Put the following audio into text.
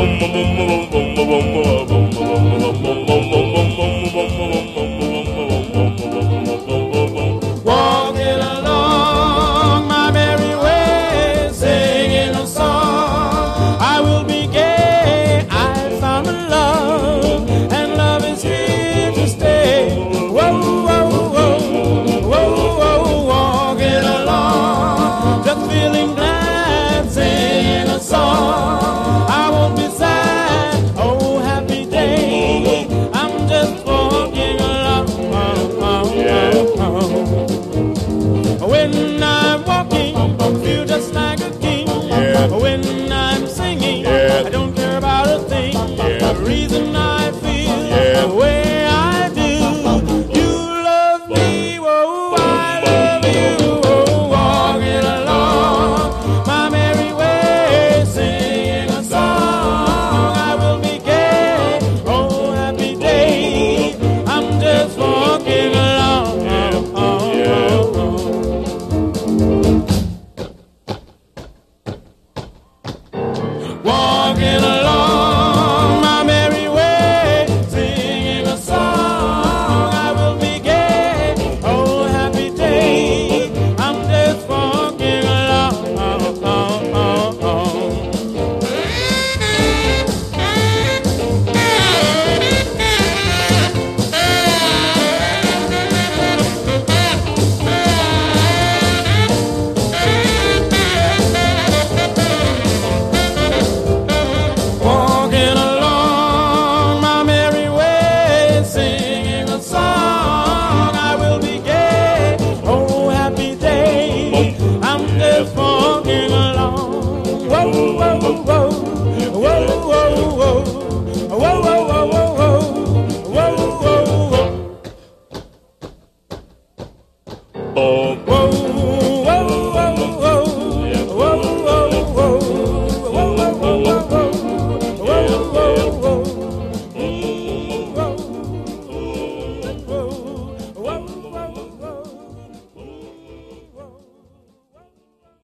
Walking along my merry way, singing a song. I will be gay. I found a love, and love is here to stay. Whoa, whoa, whoa, whoa, whoa, walking along, just feeling glad.